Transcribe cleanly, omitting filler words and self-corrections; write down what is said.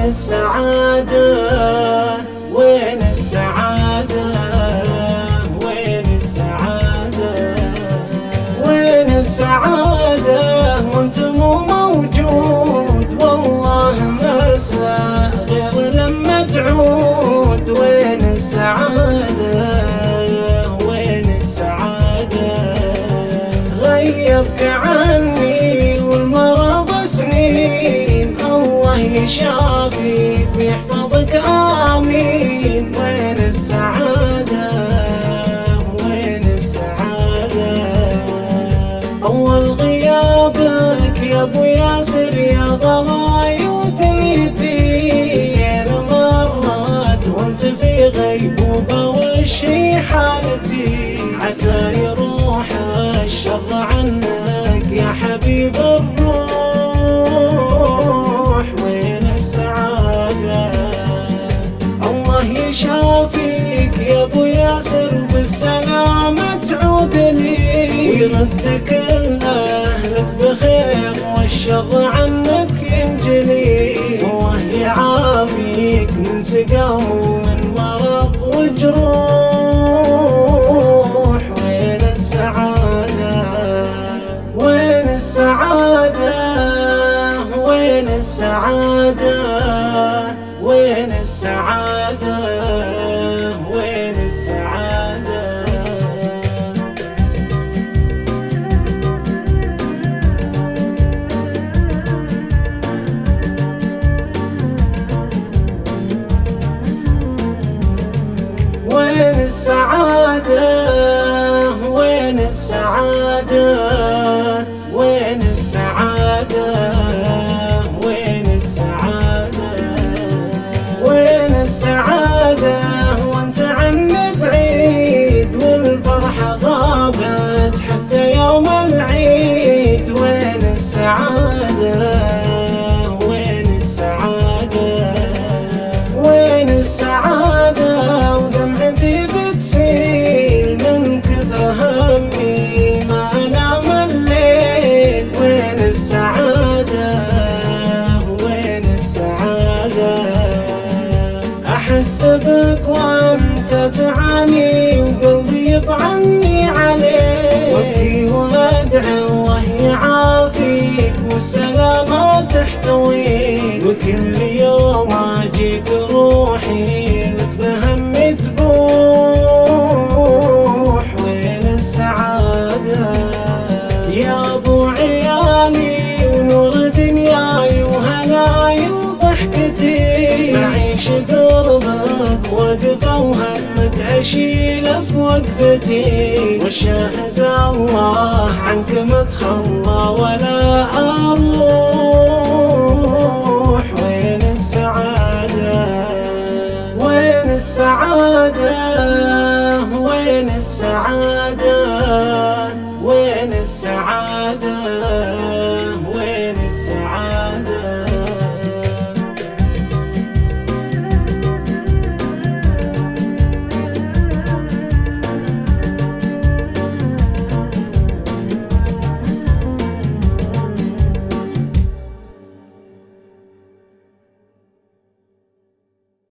السعادة؟ وين السعادة؟ وين السعادة؟ وين السعادة وانت مو موجود؟ والله مسألة غير لما تعود. وين السعادة؟ وين السعادة؟ غيبك عني والمرض سنين، الله يشافيك ويحفظك آمين. وين السعادة؟ وين السعادة؟ أول غيابك يا أبو ياسر يا ضواي ودنيتي، سنين مرات وانت في غيبوبة وشي حالتي، عسى يروح الشر عنك يا حبيب الروح. وين السعادة؟ الله يشافيك يا أبو ياسر بالسلامة تعود لي، ويردك لأهلك بخير والشر عنك ينجلي. الله يعافيك من سقام ومن مرض وجروح. وين السعادة؟ وين السعادة؟ وين السعادة؟ وين السعادة؟ وين السعادة؟ وين السعادة؟ وين السعادة؟ وين السعادة؟ وين السعادة؟ وين السعادة وانت عني بعيد، والفرحة غابت حتى يوم العيد. وين السعادة؟ وين السعادة؟ وين السعادة ودمعتي بتسيل من كثر همي ما انام الليل. وين السعادة؟ وين السعادة؟ احس بك وانت تعاني وقلبي يطعني عليك، وابكي وادعي الله يعافيك والسلامة تحتويك. وكل يوم اجيك روحي لك بهمي تبوح. وين السعادة يا ابو عيالي ونور دنياي وهناي وضحكتي؟ بعيش قربك واقفة وهمك اشيلك وقفتي، والشاهد الله عنك متخوف